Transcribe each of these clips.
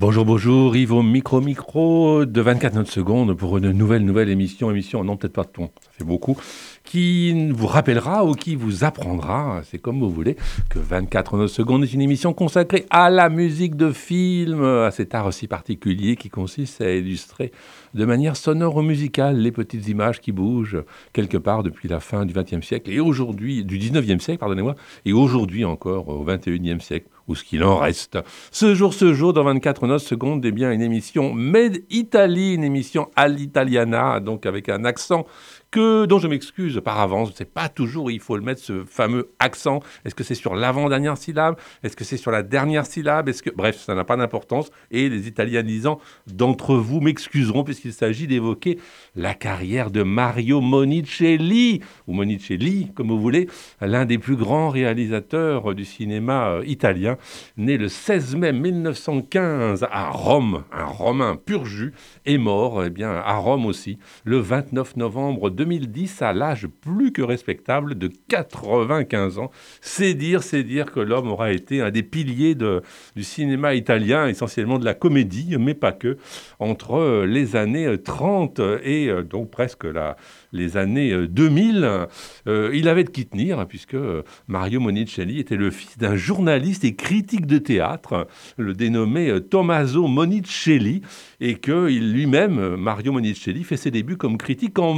Bonjour, bonjour, Yves au micro de 24 notes secondes pour une nouvelle émission, non peut-être pas de ton, ça fait beaucoup, qui vous rappellera ou qui vous apprendra, c'est comme vous voulez, que 24 notes secondes est une émission consacrée à la musique de film, à cet art si particulier qui consiste à illustrer de manière sonore ou musicale les petites images qui bougent quelque part depuis la fin du XXe siècle et aujourd'hui, du XIXe siècle, pardonnez-moi, et aujourd'hui encore au XXIe siècle, ou ce qu'il en reste. Ce jour, dans 24 notes secondes, eh bien, une émission Made Italy, une émission all'italiana, donc avec un accent dont je m'excuse par avance. Je ne sais pas toujours où il faut le mettre, ce fameux accent. Est-ce que c'est sur l'avant-dernière syllabe? Est-ce que c'est sur la dernière syllabe? Bref, ça n'a pas d'importance. Et les italianisants d'entre vous m'excuseront puisqu'il s'agit d'évoquer la carrière de Mario Monicelli, ou Monicelli, comme vous voulez, l'un des plus grands réalisateurs du cinéma italien, né le 16 mai 1915 à Rome, un Romain pur jus, est mort à Rome aussi, le 29 novembre 2010, à l'âge plus que respectable de 95 ans. C'est dire que l'homme aura été un des piliers du cinéma italien, essentiellement de la comédie, mais pas que, entre les années 30 et donc presque les années 2000. Il avait de qui tenir, puisque Mario Monicelli était le fils d'un journaliste et critique de théâtre, le dénommé Tommaso Monicelli, et que lui-même, Mario Monicelli, fait ses débuts comme critique en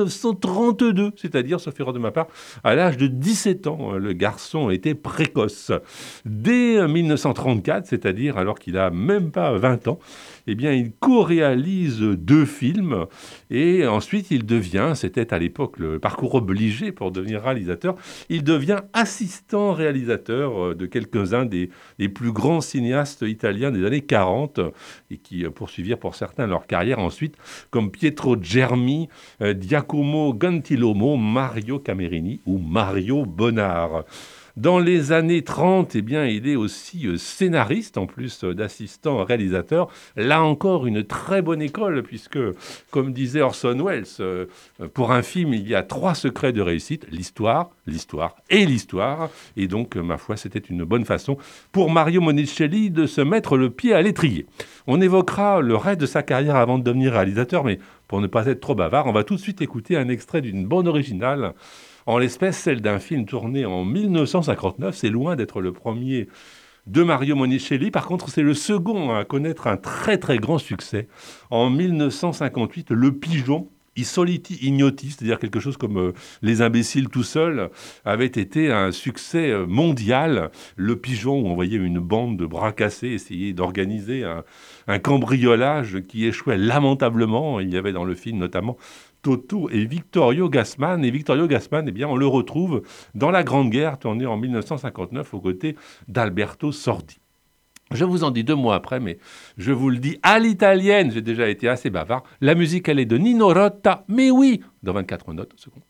1932, c'est-à-dire, sauf erreur de ma part, à l'âge de 17 ans. Le garçon était précoce. Dès 1934, c'est-à-dire alors qu'il n'a même pas 20 ans, eh bien, il co-réalise 2 films et ensuite il devient, c'était à l'époque le parcours obligé pour devenir réalisateur, il devient assistant réalisateur de quelques-uns des plus grands cinéastes italiens des années 40 et qui poursuivirent pour certains leur carrière ensuite, comme Pietro Germi, Giacomo Gentilomo, Mario Camerini ou Mario Bonnard. Dans les années 30, eh bien, il est aussi scénariste, en plus d'assistant réalisateur. Là encore, une très bonne école, puisque, comme disait Orson Welles, pour un film, il y a 3 secrets de réussite, l'histoire et l'histoire. Et donc, ma foi, c'était une bonne façon pour Mario Monicelli de se mettre le pied à l'étrier. On évoquera le reste de sa carrière avant de devenir réalisateur, mais pour ne pas être trop bavard, on va tout de suite écouter un extrait d'une bande originale, en l'espèce celle d'un film tourné en 1959. C'est loin d'être le premier de Mario Monicelli. Par contre, c'est le second à connaître un très très grand succès. En 1958, Le Pigeon, I Soliti Ignoti, c'est-à-dire quelque chose comme Les Imbéciles tout seuls, avait été un succès mondial. Le Pigeon, où on voyait une bande de bras cassés essayer d'organiser un cambriolage qui échouait lamentablement. Il y avait dans le film notamment Toto et Vittorio Gassman. Et Vittorio Gassman, eh bien, on le retrouve dans La Grande Guerre, tournée en 1959 aux côtés d'Alberto Sordi. Je vous en dis 2 mois après, mais je vous le dis à l'italienne, j'ai déjà été assez bavard. La musique, elle est de Nino Rota, mais oui, dans 24 notes secondes.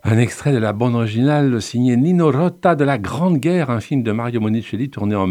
Un extrait de la bande originale signée Nino Rota de La Grande Guerre, un film de Mario Monicelli tourné en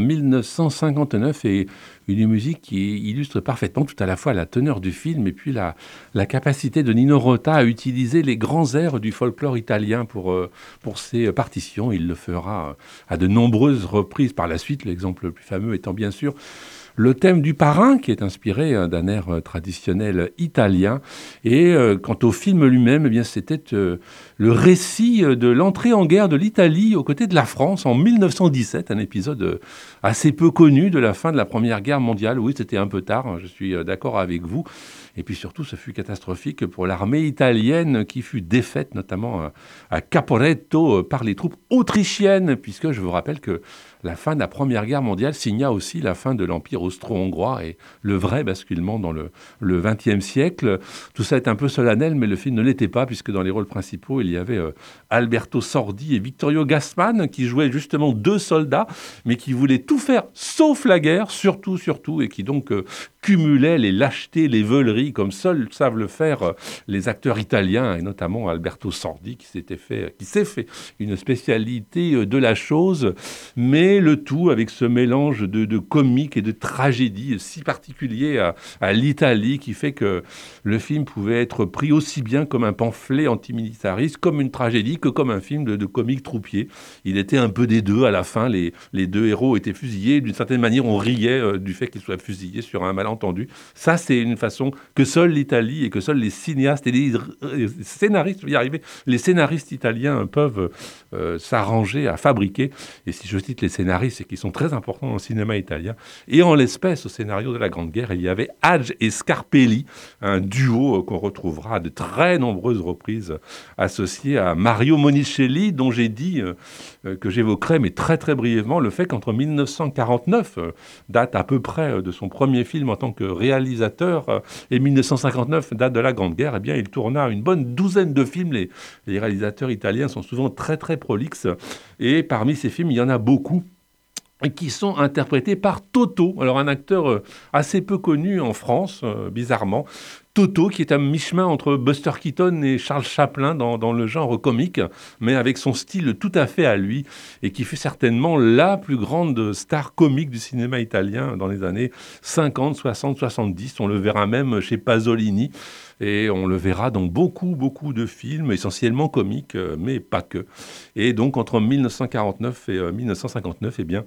1959 et une musique qui illustre parfaitement tout à la fois la teneur du film et puis la capacité de Nino Rota à utiliser les grands airs du folklore italien pour ses partitions. Il le fera à de nombreuses reprises par la suite, l'exemple le plus fameux étant bien sûr le thème du parrain, qui est inspiré d'un air traditionnel italien. Et quant au film lui-même, eh bien, c'était le récit de l'entrée en guerre de l'Italie aux côtés de la France en 1917, un épisode assez peu connu de la fin de la Première Guerre mondiale. Oui, c'était un peu tard, je suis d'accord avec vous. Et puis surtout, ce fut catastrophique pour l'armée italienne qui fut défaite, notamment à Caporetto, par les troupes autrichiennes, puisque je vous rappelle que la fin de la Première Guerre mondiale signa aussi la fin de l'Empire austro-hongrois et le vrai basculement dans le XXe siècle. Tout ça est un peu solennel, mais le film ne l'était pas, puisque dans les rôles principaux, il y avait Alberto Sordi et Vittorio Gassman, qui jouaient justement deux soldats, mais qui voulaient tout faire sauf la guerre, surtout, et qui donc cumulaient les lâchetés, les veuleries, comme seuls savent le faire les acteurs italiens, et notamment Alberto Sordi, qui s'est fait une spécialité de la chose, mais le tout avec ce mélange de comique et de tragédie si particulier à l'Italie, qui fait que le film pouvait être pris aussi bien comme un pamphlet antimilitariste, comme une tragédie, que comme un film de comique troupier. Il était un peu des deux à la fin, les deux héros étaient fusillés, d'une certaine manière on riait du fait qu'ils soient fusillés sur un malentendu. Ça, c'est une façon que seule l'Italie et que seuls les cinéastes et les scénaristes, je vais y arriver, les scénaristes italiens peuvent s'arranger à fabriquer. Et si je cite les scénaristes, c'est qu'ils sont très importants dans le cinéma italien. Et en l'espèce, au scénario de La Grande Guerre, il y avait Hadj et Scarpelli, un duo qu'on retrouvera à de très nombreuses reprises associé à Mario Monicelli, dont j'ai dit que j'évoquerai, mais très très brièvement, le fait qu'entre 1949, date à peu près de son premier film en tant que réalisateur, et 1959, date de La Grande Guerre, eh bien, il tourna une bonne douzaine de films. Les réalisateurs italiens sont souvent très très prolixes, et parmi ces films, il y en a beaucoup qui sont interprétés par Toto. Alors un acteur assez peu connu en France, bizarrement. Toto, qui est à mi-chemin entre Buster Keaton et Charles Chaplin dans le genre comique, mais avec son style tout à fait à lui, et qui fut certainement la plus grande star comique du cinéma italien dans les années 50, 60, 70. On le verra même chez Pasolini, et on le verra dans beaucoup de films, essentiellement comiques, mais pas que. Et donc, entre 1949 et 1959, eh bien,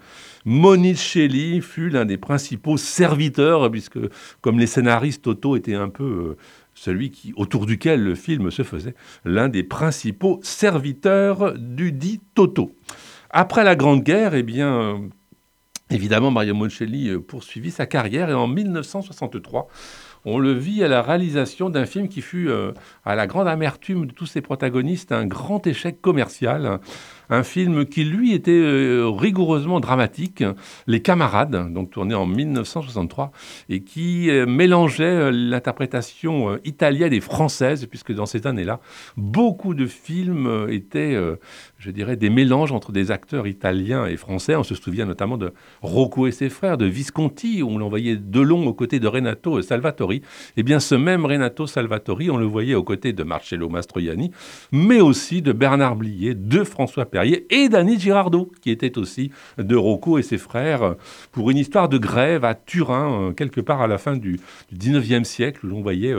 Monicelli fut l'un des principaux serviteurs, puisque, comme les scénaristes, Toto était un peu celui autour duquel le film se faisait, l'un des principaux serviteurs du dit Toto. Après la Grande Guerre, eh bien, évidemment, Mario Monicelli poursuivit sa carrière, et en 1963, on le vit à la réalisation d'un film qui fut, à la grande amertume de tous ses protagonistes, un grand échec commercial. Un film qui, lui, était rigoureusement dramatique, Les Camarades, donc tourné en 1963, et qui mélangeait l'interprétation italienne et française, puisque dans ces années-là, beaucoup de films étaient, je dirais, des mélanges entre des acteurs italiens et français. On se souvient notamment de Rocco et ses frères, de Visconti, où on l'envoyait Delon aux côtés de Renato Salvatori. Eh bien, ce même Renato Salvatori, on le voyait aux côtés de Marcello Mastroianni, mais aussi de Bernard Blier, de François Perrier et d'Annie Girardot, qui était aussi de Rocco et ses frères, pour une histoire de grève à Turin, quelque part à la fin du 19e siècle, où l'on voyait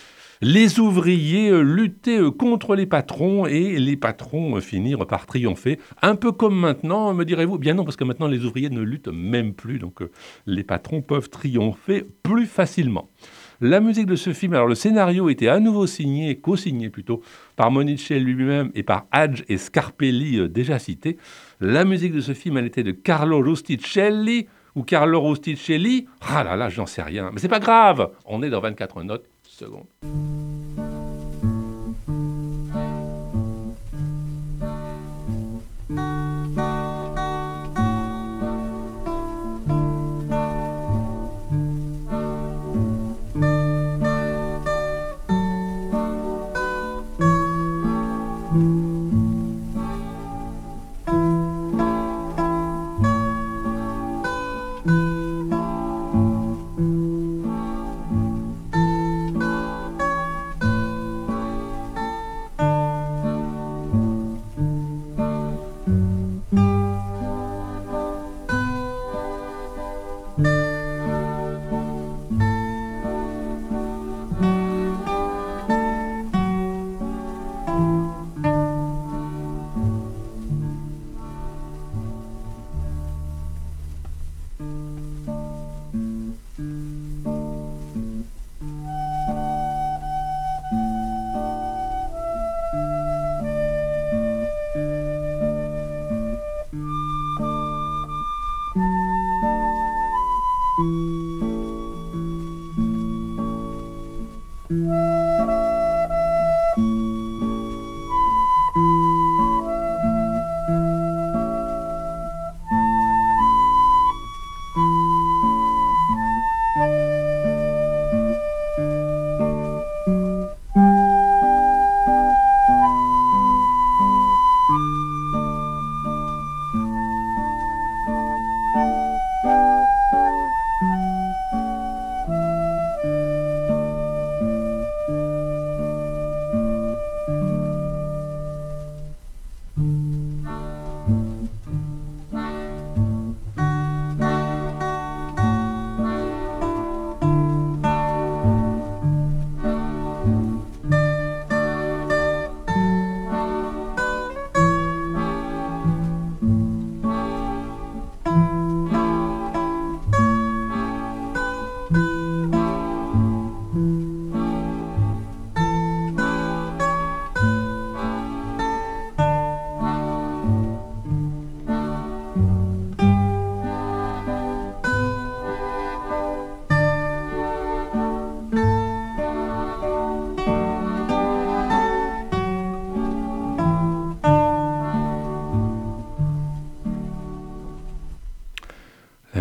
les ouvriers lutter contre les patrons, et les patrons finirent par triompher. Un peu comme maintenant, me direz-vous. Bien non, parce que maintenant les ouvriers ne luttent même plus, donc les patrons peuvent triompher plus facilement. La musique de ce film, alors le scénario était à nouveau co-signé plutôt, par Monicelli lui-même et par Hadj et Scarpelli déjà cités. La musique de ce film, elle était de Carlo Rusticelli, ou Carlo Rusticelli. Ah là là, j'en sais rien. Mais c'est pas grave, on est dans 24 notes secondes.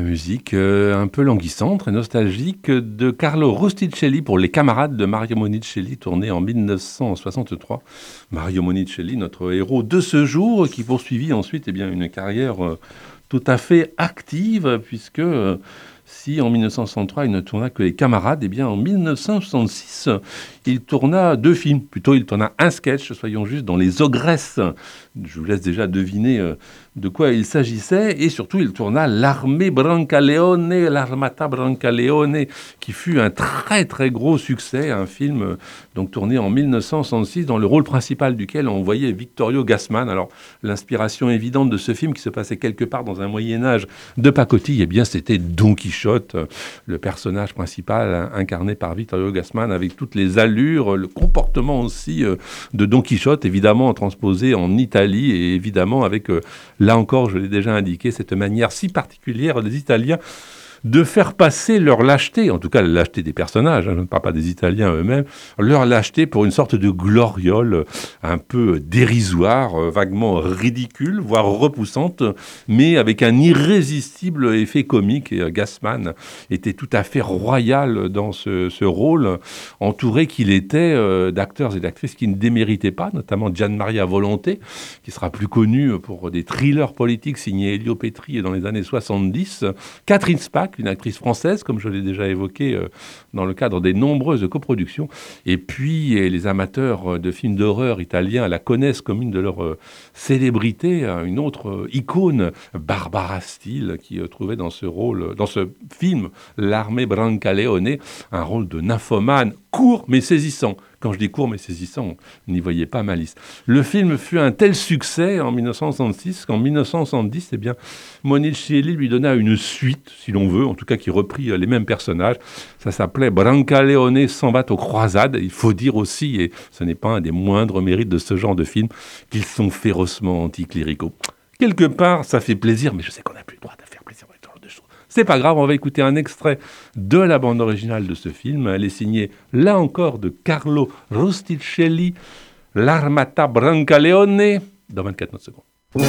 musique un peu languissante, très nostalgique de Carlo Rusticelli pour Les Camarades de Mario Monicelli, tourné en 1963. Mario Monicelli, notre héros de ce jour, qui poursuivit ensuite une carrière tout à fait active, puisque si en 1963 il ne tourna que Les Camarades, en 1966 il tourna 2 films, plutôt il tourna un sketch, soyons justes, dans Les Ogresses. Je vous laisse déjà deviner de quoi il s'agissait, et surtout il tourna L'Armée Brancaleone, l'Armata Brancaleone, qui fut un très très gros succès, un film donc tourné en 1966, dans le rôle principal duquel on voyait Vittorio Gassman. Alors l'inspiration évidente de ce film, qui se passait quelque part dans un Moyen-Âge de pacotille, c'était Don Quichotte, le personnage principal incarné par Vittorio Gassman, avec toutes les allures, le comportement aussi de Don Quichotte, évidemment transposé en Italie, et évidemment avec, là encore, je l'ai déjà indiqué, cette manière si particulière des Italiens de faire passer leur lâcheté, en tout cas la lâcheté des personnages, je ne parle pas des Italiens eux-mêmes, leur lâcheté pour une sorte de gloriole un peu dérisoire, vaguement ridicule, voire repoussante, mais avec un irrésistible effet comique. Et Gassman était tout à fait royal dans ce rôle, entouré qu'il était d'acteurs et d'actrices qui ne déméritaient pas, notamment Gian Maria Volonté, qui sera plus connu pour des thrillers politiques signés Elio Petri dans les années 70, Catherine Spaak, une actrice française, comme je l'ai déjà évoqué dans le cadre des nombreuses coproductions. Et puis, les amateurs de films d'horreur italiens la connaissent comme une de leurs célébrités, une autre icône, Barbara Steele, qui trouvait dans ce rôle, dans ce film, L'Armée Brancaleone, un rôle de nymphomane court mais saisissant. Quand je dis court mais saisissant, n'y voyez pas malice. Le film fut un tel succès en 1966 qu'en 1970, Monicelli lui donna une suite, si l'on veut, en tout cas qui reprit les mêmes personnages. Ça s'appelait Brancaleone s'en va aux croisades. Il faut dire aussi, et ce n'est pas un des moindres mérites de ce genre de film, qu'ils sont férocement anticléricaux. Quelque part, ça fait plaisir, mais je sais qu'on n'a plus le droit de faire plaisir avec ce genre de choses. C'est pas grave, on va écouter un extrait de la bande originale de ce film. Elle est signée, là encore, de Carlo Rusticelli, L'Armata Brancaleone, dans 24 secondes.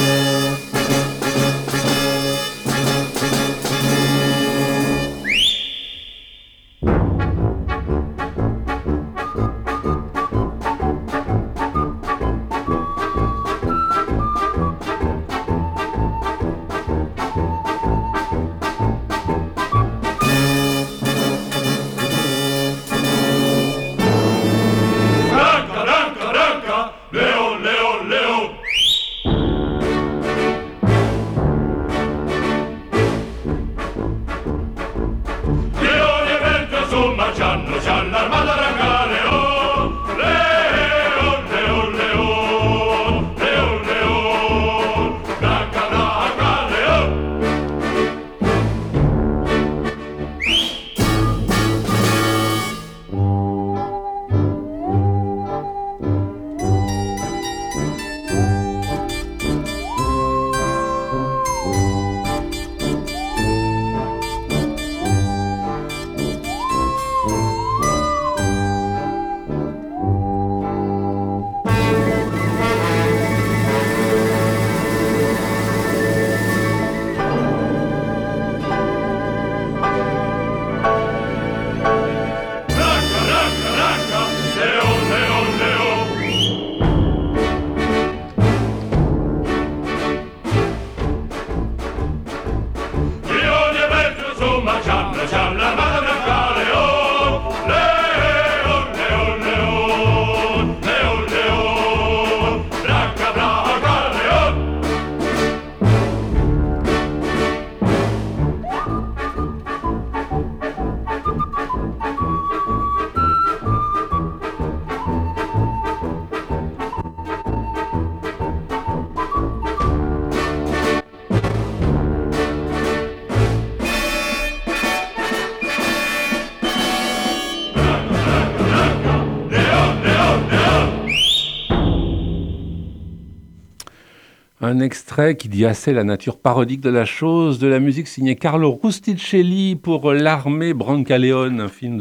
Un extrait qui dit assez la nature parodique de la chose, de la musique signée Carlo Rusticelli pour L'Armée Brancaleone, un film de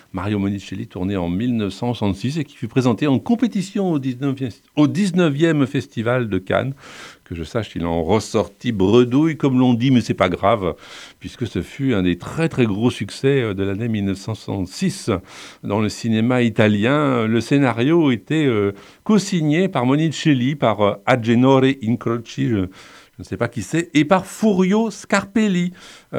Mario Monicelli, tourné en 1966 et qui fut présenté en compétition au 19e Festival de Cannes. Que je sache, il en ressortit bredouille, comme l'on dit, mais c'est pas grave, puisque ce fut un des très très gros succès de l'année 1966 dans le cinéma italien. Le scénario était co-signé par Monicelli, par Agenore Incroci, je ne sais pas qui c'est, et par Furio Scarpelli,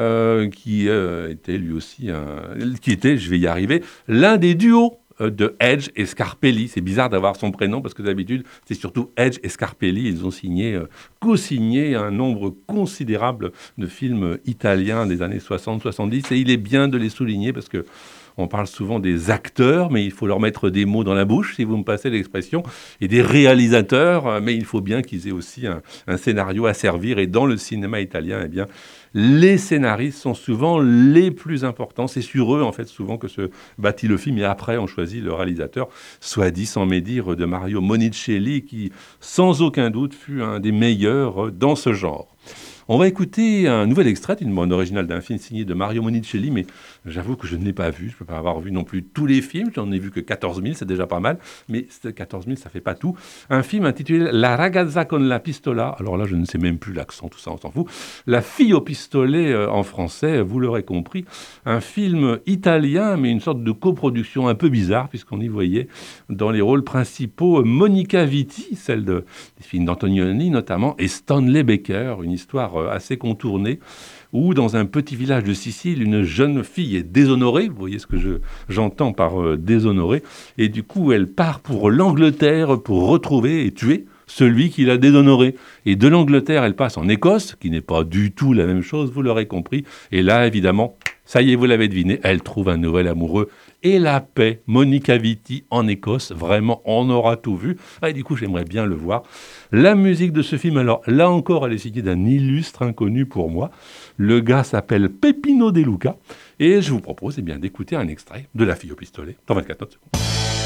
qui était lui aussi, qui était, je vais y arriver, l'un des duos de Edge et Scarpelli. C'est bizarre d'avoir son prénom parce que d'habitude, c'est surtout Edge et Scarpelli. Ils ont co-signé un nombre considérable de films italiens des années 60-70 et il est bien de les souligner parce que on parle souvent des acteurs, mais il faut leur mettre des mots dans la bouche, si vous me passez l'expression, et des réalisateurs, mais il faut bien qu'ils aient aussi un scénario à servir. Et dans le cinéma italien, eh bien, les scénaristes sont souvent les plus importants. C'est sur eux, en fait, souvent que se bâtit le film. Et après, on choisit le réalisateur, soit dit sans médire, de Mario Monicelli, qui, sans aucun doute, fut un des meilleurs dans ce genre. On va écouter un nouvel extrait d'une bande originale d'un film signé de Mario Monicelli, mais j'avoue que je ne l'ai pas vu. Je ne peux pas avoir vu non plus tous les films. J'en ai vu que 14 000, c'est déjà pas mal. Mais 14 000, ça ne fait pas tout. Un film intitulé La ragazza con la pistola. Alors là, je ne sais même plus l'accent, tout ça, on s'en fout. La fille au pistolet en français, vous l'aurez compris. Un film italien, mais une sorte de coproduction un peu bizarre, puisqu'on y voyait dans les rôles principaux Monica Vitti, celle des films d'Antonioni notamment, et Stanley Baker, une histoire assez contournée, où dans un petit village de Sicile, une jeune fille est déshonorée, vous voyez ce que j'entends par déshonorée, et du coup elle part pour l'Angleterre pour retrouver et tuer celui qui l'a déshonorée. Et de l'Angleterre, elle passe en Écosse, qui n'est pas du tout la même chose, vous l'aurez compris, et là évidemment, ça y est, vous l'avez deviné, elle trouve un nouvel amoureux et la paix. Monica Vitti en Écosse, vraiment, on aura tout vu. Et du coup, j'aimerais bien le voir. La musique de ce film, alors là encore, elle est signée d'un illustre inconnu pour moi. Le gars s'appelle Peppino De Luca et je vous propose eh bien, d'écouter un extrait de La fille au pistolet dans 24 notes secondes.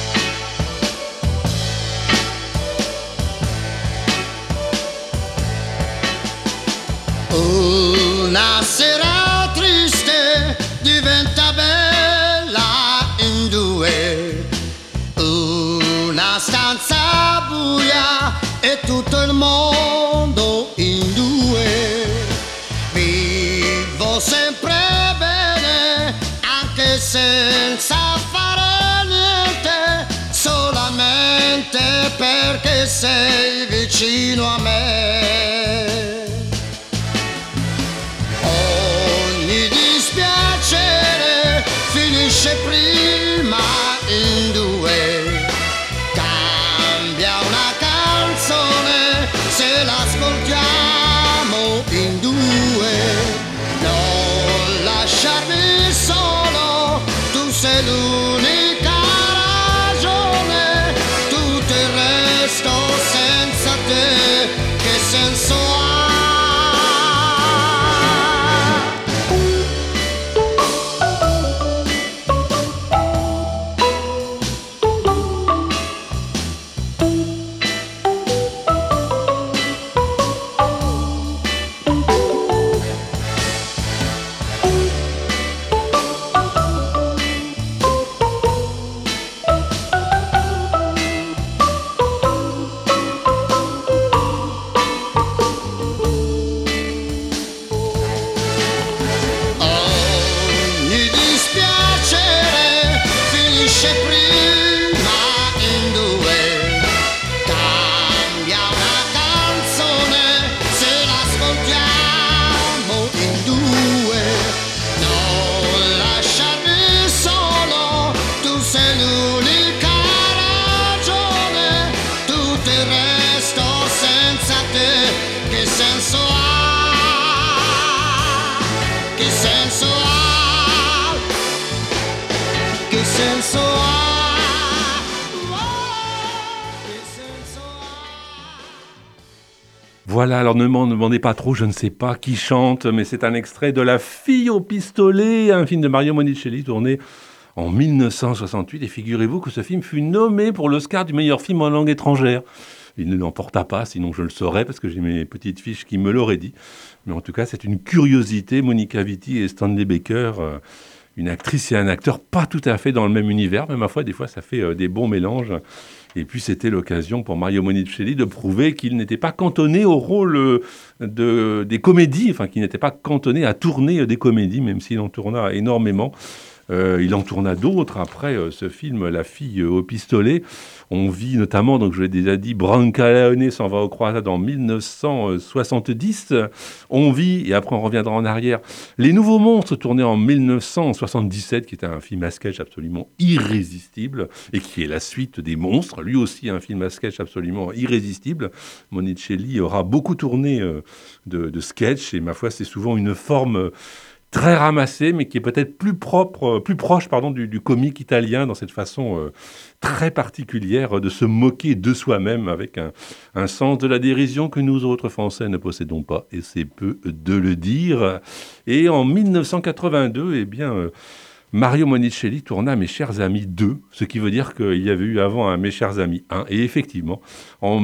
Una sera triste diventa bella in due, una stanza buia e tutto il mondo in due. Vivo sempre bene anche senza fare niente, solamente perché sei vicino a me. Finisce prima in due, cambia una canzone se l'ascoltiamo in due, non lasciarmi solo, tu sei l'unica ragione, tutto il resto senza te che senso ha? Voilà, alors ne m'en demandez pas trop, je ne sais pas qui chante, mais c'est un extrait de La fille au pistolet, un film de Mario Monicelli tourné en 1968. Et figurez-vous que ce film fut nommé pour l'Oscar du meilleur film en langue étrangère. Il ne l'emporta pas, sinon je le saurais, parce que j'ai mes petites fiches qui me l'auraient dit. Mais en tout cas, c'est une curiosité, Monica Vitti et Stanley Baker, une actrice et un acteur pas tout à fait dans le même univers, mais ma foi, des fois, ça fait des bons mélanges. Et puis, c'était l'occasion pour Mario Monicelli de prouver qu'il n'était pas cantonné au rôle des comédies, enfin, qu'il n'était pas cantonné à tourner des comédies, même s'il en tourna énormément. Il en tourna d'autres après ce film La fille au pistolet. On vit notamment, donc je l'ai déjà dit, Brancaleone s'en va aux croisades en 1970. On vit, et après on reviendra en arrière, Les Nouveaux Monstres tourné en 1977, qui était un film à sketch absolument irrésistible et qui est la suite des Monstres, lui aussi un film à sketch absolument irrésistible. Monicelli aura beaucoup tourné de sketch et ma foi c'est souvent une forme très ramassé, mais qui est peut-être plus proche du comique italien dans cette façon très particulière de se moquer de soi-même avec un sens de la dérision que nous autres Français ne possédons pas, et c'est peu de le dire. Et en 1982, eh bien, Mario Monicelli tourna Mes chers amis 2, ce qui veut dire qu'il y avait eu avant un Mes chers amis 1. Et effectivement, en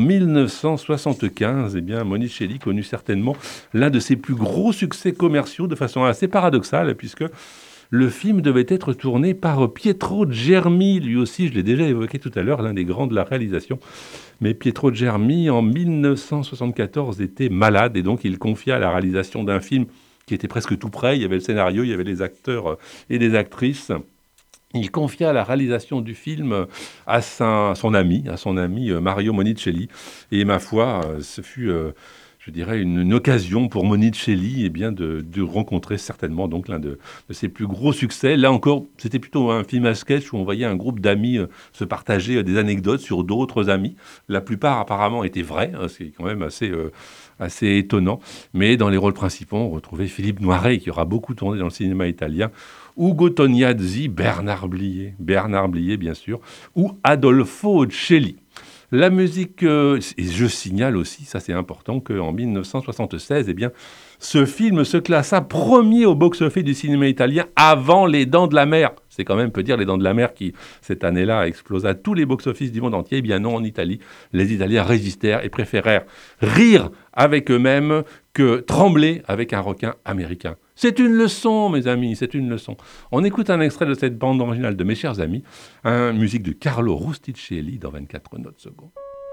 1975, eh bien, Monicelli connut certainement l'un de ses plus gros succès commerciaux de façon assez paradoxale, puisque le film devait être tourné par Pietro Germi, lui aussi, je l'ai déjà évoqué tout à l'heure, l'un des grands de la réalisation. Mais Pietro Germi, en 1974, était malade et donc il confia la réalisation d'un film qui était presque tout prêt. Il y avait le scénario, il y avait les acteurs et les actrices. Il confia la réalisation du film à son ami Mario Monicelli. Et ma foi, ce fut, je dirais, une occasion pour Monicelli de rencontrer certainement donc l'un de ses plus gros succès. Là encore, c'était plutôt un film à sketch où on voyait un groupe d'amis se partager des anecdotes sur d'autres amis. La plupart apparemment étaient vraies, ce qui est quand même assez étonnant. Mais dans les rôles principaux, on retrouvait Philippe Noiret, qui aura beaucoup tourné dans le cinéma italien, Ugo Tognazzi, Bernard Blier bien sûr, ou Adolfo Celli. La musique, et je signale aussi, ça c'est important, qu'en 1976, eh bien, ce film se classa premier au box-office du cinéma italien avant Les Dents de la Mer. C'est quand même, peut dire, Les Dents de la Mer qui, cette année-là, explosa tous les box-office du monde entier. Eh bien non, en Italie, les Italiens résistèrent et préférèrent rire avec eux-mêmes que trembler avec un requin américain. C'est une leçon, mes amis, c'est une leçon. On écoute un extrait de cette bande originale de Mes chers amis, une musique de Carlo Rusticelli dans 24 notes secondes.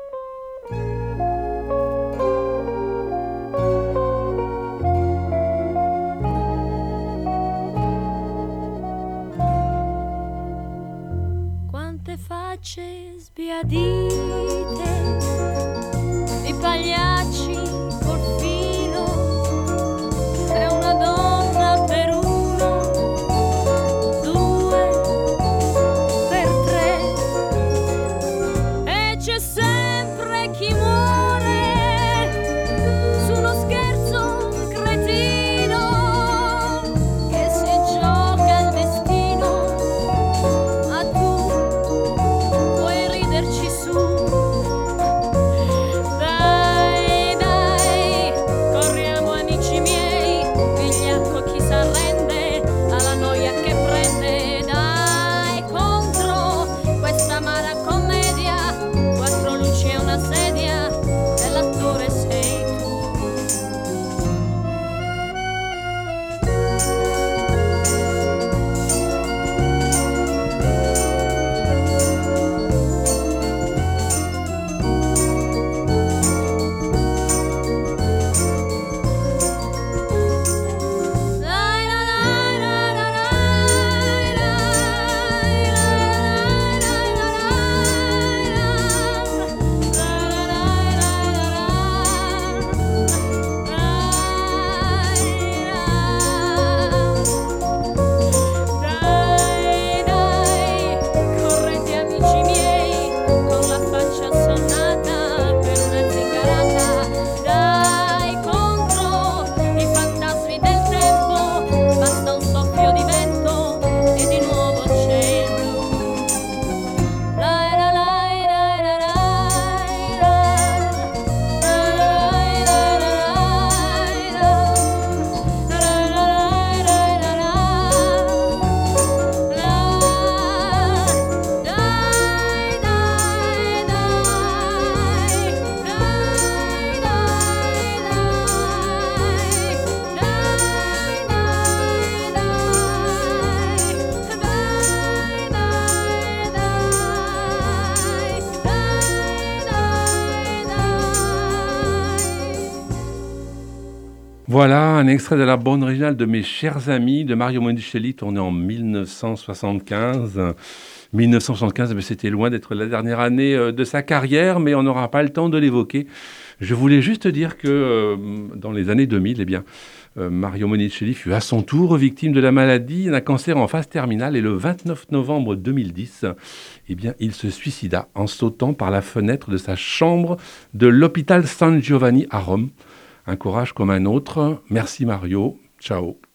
Quante facce sbiadite di pagliacci col filo e una donna per uno, due per tre, e c'è sempre chi muore su uno scherzo cretino che si gioca il destino, ma tu puoi riderci su. Voilà un extrait de la bande originale de Mes chers amis de Mario Monicelli, tourné en 1975. 1975, mais c'était loin d'être la dernière année de sa carrière, mais on n'aura pas le temps de l'évoquer. Je voulais juste dire que dans les années 2000, eh bien, Mario Monicelli fut à son tour victime de la maladie d'un cancer en phase terminale et le 29 novembre 2010, eh bien, il se suicida en sautant par la fenêtre de sa chambre de l'hôpital San Giovanni à Rome. Un courage comme un autre. Merci Mario. Ciao.